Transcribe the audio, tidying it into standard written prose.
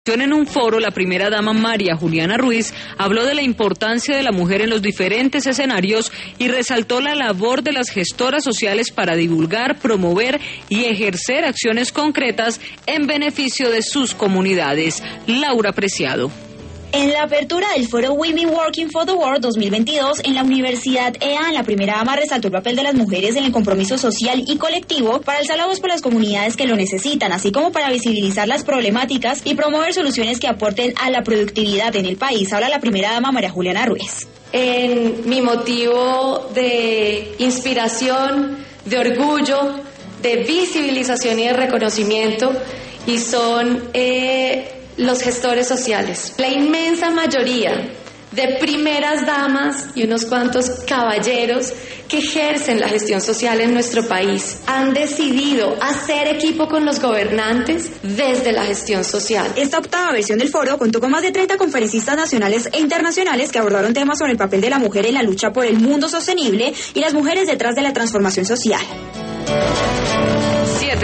En un foro, la primera dama María Juliana Ruiz habló de la importancia de la mujer en los diferentes escenarios y resaltó la labor de las gestoras sociales para divulgar, promover y ejercer acciones concretas en beneficio de sus comunidades. Laura Preciado. En la apertura del foro Women Working for the World 2022 en la Universidad EA, la primera dama resaltó el papel de las mujeres en el compromiso social y colectivo para alzar la voz por las comunidades que lo necesitan, así como para visibilizar las problemáticas y promover soluciones que aporten a la productividad en el país. Habla la primera dama María Juliana Ruiz. En mi motivo de inspiración, de orgullo, de visibilización y de reconocimiento, y son los gestores sociales. La inmensa mayoría de primeras damas y unos cuantos caballeros que ejercen la gestión social en nuestro país han decidido hacer equipo con los gobernantes desde la gestión social. Esta octava versión del foro contó con más de 30 conferencistas nacionales e internacionales que abordaron temas sobre el papel de la mujer en la lucha por el mundo sostenible y las mujeres detrás de la transformación social.